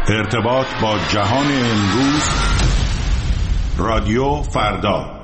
ارتباط با جهان امروز، رادیو فردا.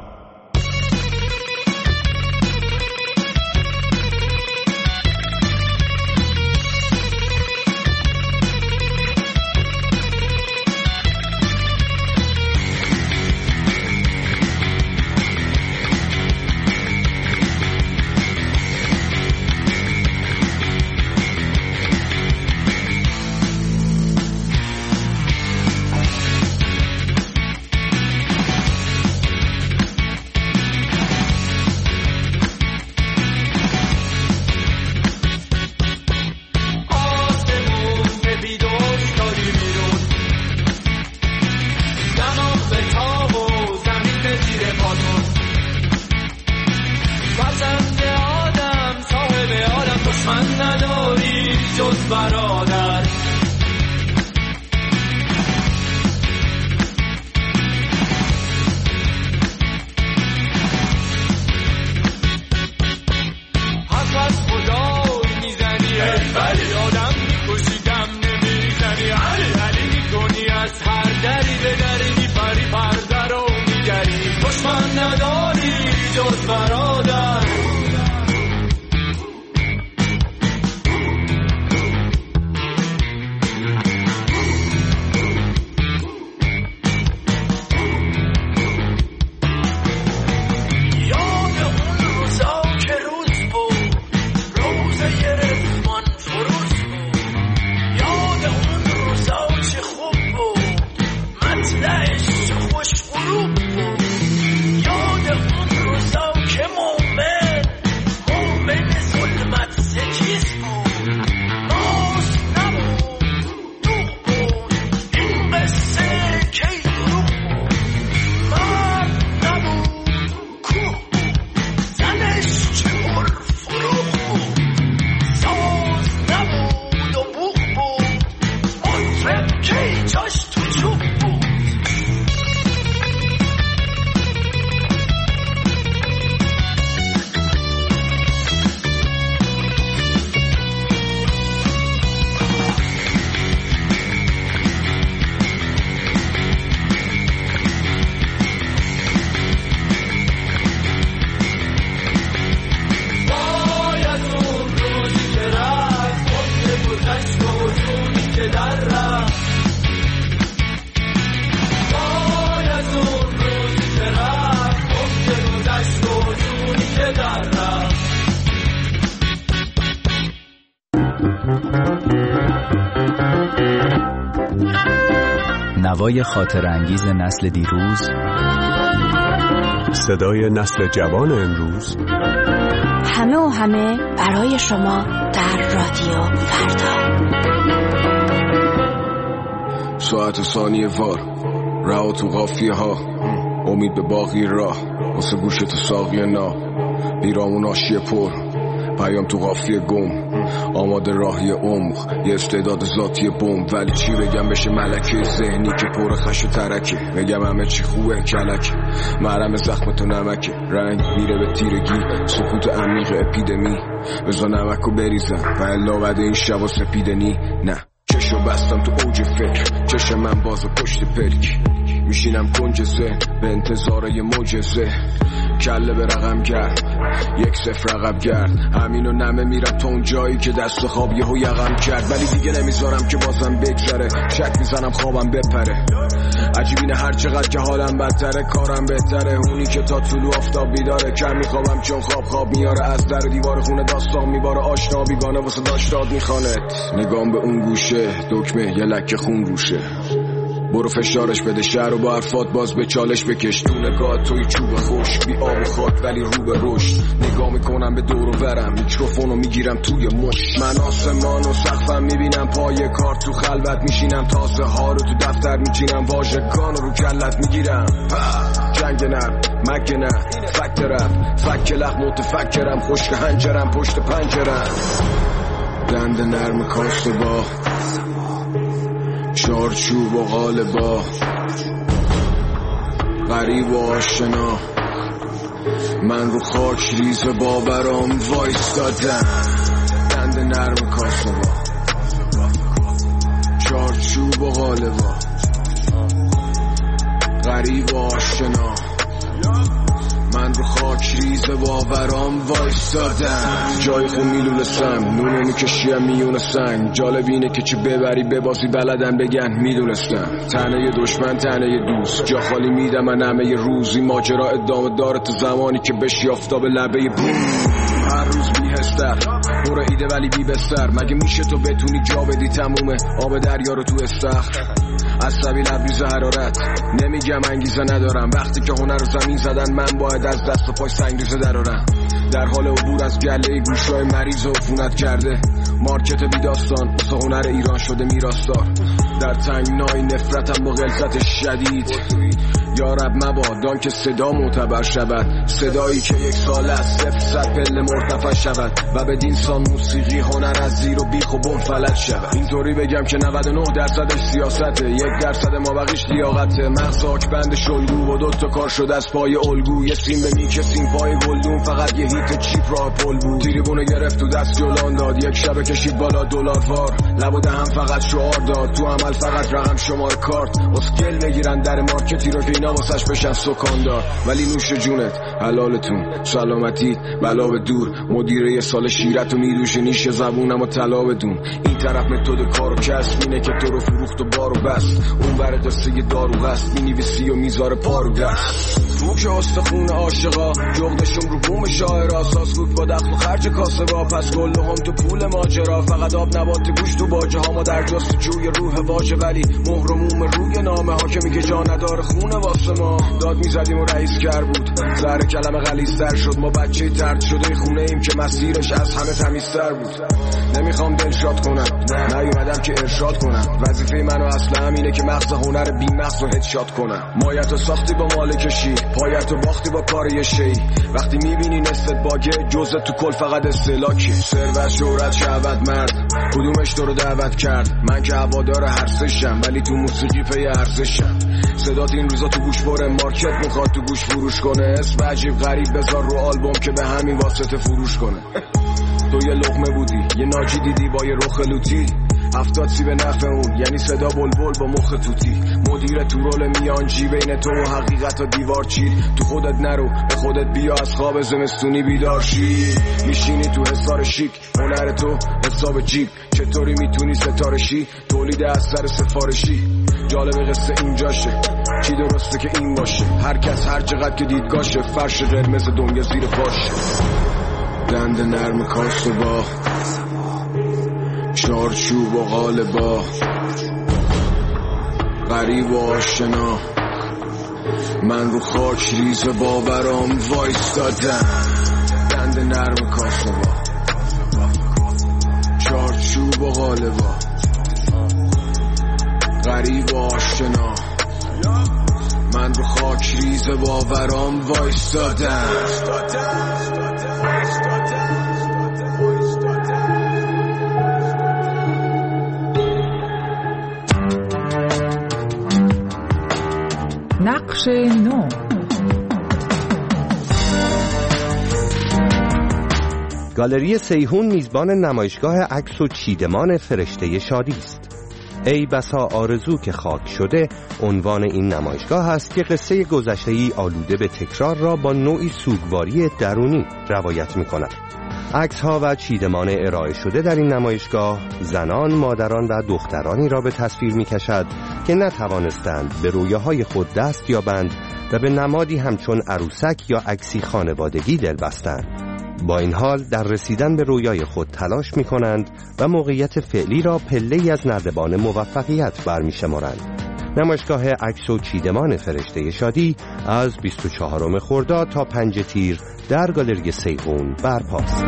نوای خاطر انگیز نسل دیروز، صدای نسل جوان امروز، همه و همه برای شما در رادیو فردا. ساعت و ثانیه وار، رها تو قافیه ها، امید به باقی راه، واسه گوش تو ساقی نا، بیرامون آشیه پر، پیام تو قافیه گم، آماده راهی عمق، یه استعداد ذاتی بوم. ولی چی بگم بشه ملکه ذهنی که پر خش و ترکه، بگم همه چی خوبه کلک، مرهم زخم تو نمکه، رنگ میره به تیرگی، سکوت عمیق اپیدمی، بزا نمکو بریزم و الا بعد این شبا سپیدنی. نه چشو بستم تو اوج فکر، چشم من باز پشت پلک، میشینم کنج ذهن به انتظار یه معجزه، کله به رقم گرد 1-0 عقب گرد، همینو نمه میرم تا اون جایی که دست خواب یهو یقم کرد. ولی دیگه نمیذارم که بازم بگذره، شک میزنم خوابم بپره، عجیبینه هر چقدر که حالم بدتره کارم بهتره، اونی که تا طلوع آفتاب بیداره، کم میخوابم چون خواب میاره، از در دیوار خونه داستان میباره، آشنا بیگانه واسه داشتاد میخوانه، نگام به اون گوشه دکمه یه لکه خون روشه، برو فشارش بده شهر و با حرفات باز به چالش بکش، تو نگاه توی چوب خوش بی آب و خاک ولی رو به رشد، نگاه میکنم به دور و برم، میکروفونو میگیرم توی مش، من آسمان و سقفم میبینم، پای کار تو خلوت میشینم، تازه ها رو تو دفتر میچینم، واژگان رو کلت میگیرم، جنگ نرم مگه نه فکرم، فک لخ متفکرم، خشک هنجرم پشت پنجرم، دند نرم کاست با چارچوب و غالبا، غریب و آشنا، من رو خاک ریز باورام وایستادم، دند نرم کاسبا، چارچوب چارچوب و قالبا غریب و آشنا من رو خاک ریز باورام وایستادم جای خون میلولستم نونه میکشیم میون سنگ جالب اینه که چی ببری ببازی بلدن بگن میدونستم تنه دشمن تنه دوست جا خالی میدم من همه روزی ماجرا ادامه داره تو زمانی که بشی آفتاب لبه بوم هر روز بیهستر نور ایده ولی بی بستر مگه میشه تو بتونی جا بدی تمومه آب دریا رو تو استخر عصبی لبریز حرارت نمیگم انگیزه ندارم وقتی که هنر رو زمین زدن من باید از دست و پای سنگریزه درارم در حال عبور از گله گوشای مریض و عفونت کرده مارکت بی داستان واسه هنر ایران شده میراثدار در تنگنای نفرتم با غلظت شدید یا رب مبادان که صدا معتبر شود صدایی که یک سال از 0 پله مرتفع شود و به دینسان موسیقی هنر از زیر و بیخ و بن فلج شود اینطوری بگم که 99% سیاسته 1% مابقیش لیاقته مغز آکبند شلگو و 2 کار شده از پای الگو یه سیم به میکسیم پای گلدون فقط یه هیت چیپ راه پل بود تریبونو گرفت تو دست جلان داد یک شب کشید بالا $، لب و دهن فقط شعار داد تو عمل فقط رقم شمار کارت اسکل بگیرن در مارکتی رو که اینا واسش بشن سکاندار ولی نوش جونت حلالتون سلامتی بلا به دور مدیره یه سال شیرت و میدوشه نیش زبونم و طلا بدون این طرف متد کار و کسب اینه که تو رو فروخت و بارو بست اون بر قصه دارو هست مینویسی و میذاره پارو دست تو که استخون عاشقا جغدشون رو بوم شاعر اساس بود با دخل و خرج کاسه با پس گل هم تو پول ماجرا فقط آب نبات گوشت و باجه ها ما در جستجوی روح واژه ولی مهر و موم روی نامه ها که میگه جا نداره خونه واسه ما داد میزدیم و رئیس کر بود زهر کلمه غلیظ‌تر شد ما بچه طرد شده خونه ایم که مسیرش از همه تمیزتر بود نمیخوام دلشاد کنم نیومدم که ارشاد کنم وظیفه منو اصلا همینه که مغز هنر بی مغز رو هدشات کنم مایتو ساختی با مالکشی پایتو باختی با کار یه شی وقتی میبینی نستت باگه جزء تو کل فقط استهلاکی ثروت شهرت شهوت مرد کدومش تو رو دعوت کرد من که هوادار هر سشم ولی تو موسیقی پی ارزشم صدات این روزا تو گوش بره مارکت میخواد تو گوش فروش کنه اسم عجیب غریب بذار رو آلبوم که به همین واسطه فروش کنه تو یه لقمه بودی یه ناجی دیدی با یه رخ لوتی 70 سی به نفع اون یعنی صدا بلبل با مخ توتی مدیر تو رول میانجی بین تو و حقیقت و دیوار چید تو خودت نرو به خودت بیا از خواب زمستونی بیدار شی میشینی تو حصار شیک هنر تو حساب جیب چطوری میتونی ستاره شی تولید اثر سفارشی جالب قصه اینجاشه چی درسته که این باشه هر کس هر چقدر که دیدگاشه فرش قرمز دنیا زیر پاشه دند نرم کاس و با چارچوب و قالبا غریب و آشنا من رو خاک ریز باورام وایستادم دند نرم کاس و با چارچوب و قالبا غریب و آشنا من رو خاک ریز باورام وایستادم نقش نو گالری سیحون میزبان نمایشگاه عکس و چیدمان فرشته شادی است. ای بسا آرزو که خاک شده عنوان این نمایشگاه است که قصه گذشته‌ای آلوده به تکرار را با نوعی سوگواری درونی روایت می‌کند. عکس‌ها و چیدمان ارائه شده در این نمایشگاه زنان، مادران و دخترانی را به تصویر می‌کشد که نتوانستند به رویاهای خود دست یابند و به نمادی همچون عروسک یا عکسی خانوادگی دل بستند. با این حال در رسیدن به رویای خود تلاش می کنند و موقعیت فعلی را پله‌ای از نردبان موفقیت برمی‌شمارند. نمایشگاه عکس و چیدمان فرشته شادی از 24 خرداد تا 5 تیر در گالری سیحون برپاست.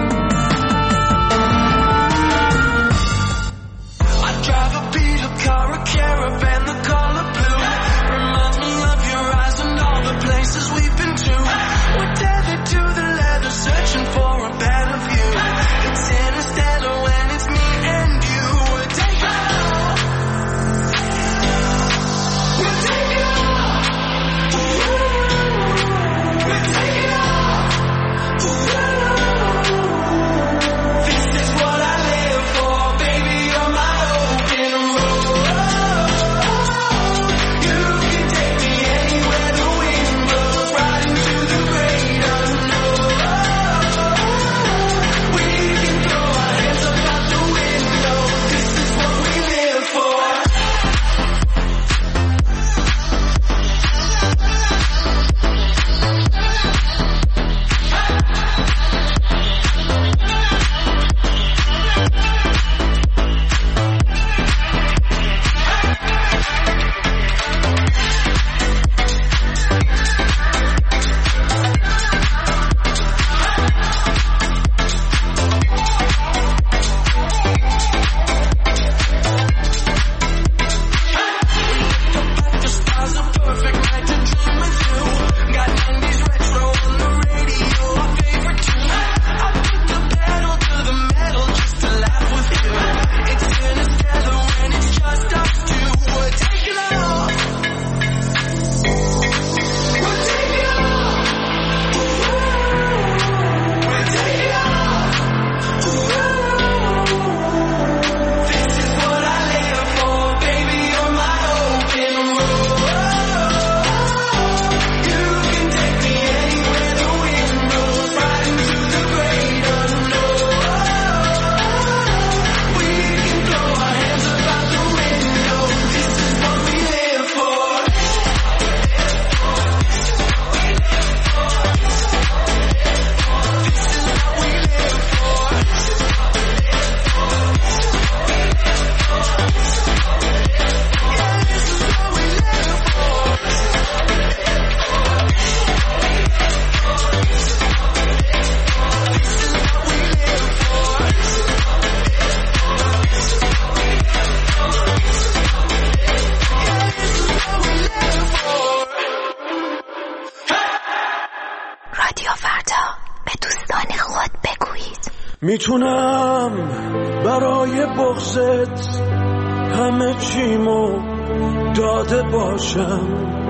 میتونم برای بغضت همه چیمو داده باشم،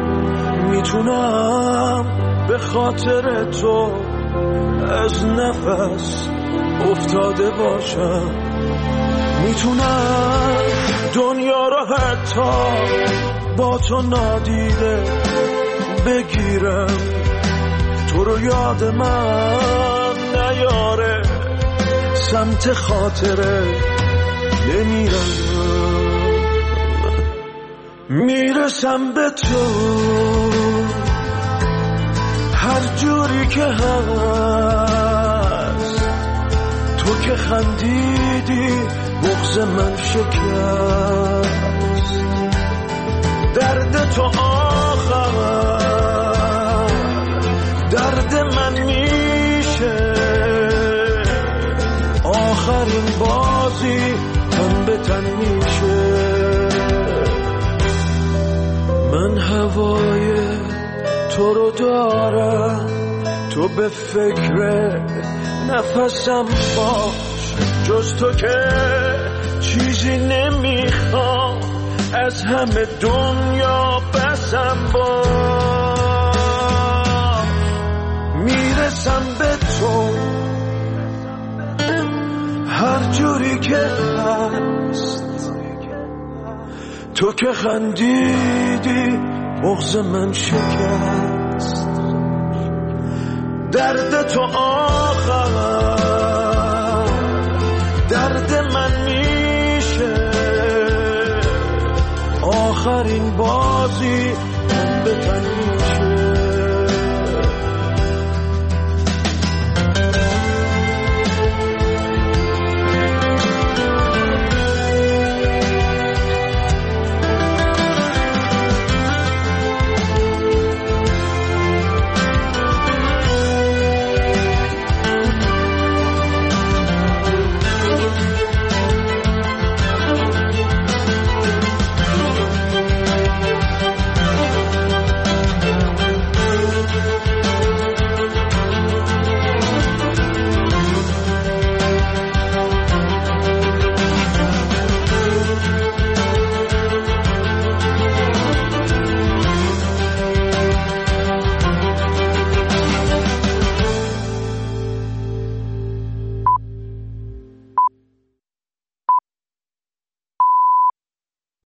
میتونم به خاطر تو از نفس افتاده باشم، میتونم دنیا رو حتی با تو نادیده بگیرم، تو رو یاد من نیاره، سمت خاطره نمیرم، میرسم به تو هر جوری که هست، تو که خندیدی بغض من شکست، درد تو آخر درد من میشه، آخرین بازی تن به تن میشه، من هوای تو رو دارم، تو به فکر نفسم باش، جز تو که چیزی نمیخوام، از همه دنیا بسم باش، میرسم به تو هر جوری که هست، تو که خندیدی بغض من شکست، درد تو آخر درد من میشه، آخرین بازی تن به تن میشه.